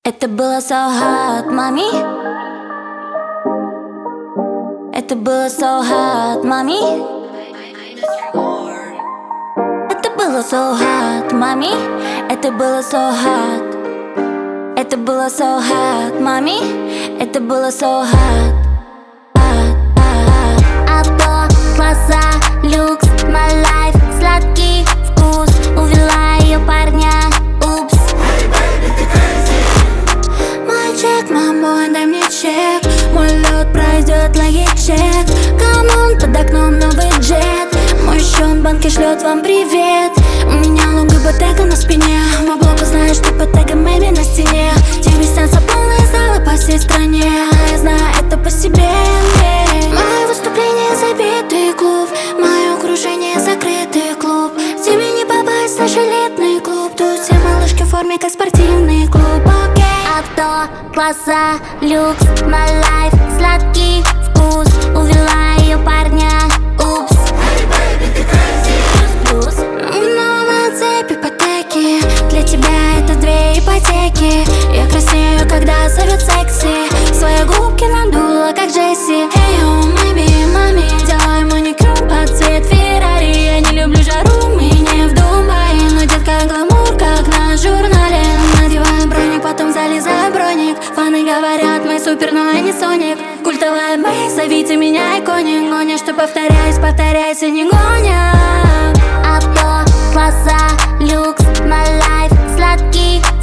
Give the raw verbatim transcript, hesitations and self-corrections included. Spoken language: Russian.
Это было so hot, мами. Это было so hot, мами. Это было so hot, мами. Это было so hot. Это было so hot, мами. Это было so hot. Авто, класса, люкс, my life, сладкий вкус. Увела ее парня, упс. Мальчик, мамой, дай мне чек. Мой лед пройдет логичек. Камон, под окном новый джет. Мой счет в банке шлет вам привет. У меня лонг ипотека на спине. Мой блог знает, что под тегом Мэйби на стене. Тебе снятся полные залы по всей стране. Я знаю это по себе. Мое выступление забитый клуб. Мое окружение закрытый клуб. Тебе не попасть в наш элитный клуб. Тут все малышки в форме, как спортивный клуб. Окей. Авто, класса, люкс, my life, сладкий вкус. Увела ее парня, упс. Но на цепи ипотеки. Для тебя это две ипотеки. Я краснею, когда зовет секси. Свои губки надула, как Джесси. Эй, о, Мэйби, маме, делай маникюр под цвет Феррари. Я не люблю жару, мы не в Дубае. Но детка гламур, как на журнале. Надеваю броник, потом залезаю в броник. Фаны говорят, мы супер, но я не Соник. Культовая бэй, зовите меня иконик. Гоня, что повторяюсь, повторяйся, не гоня. Авто, класса, люкс, my life, сладкий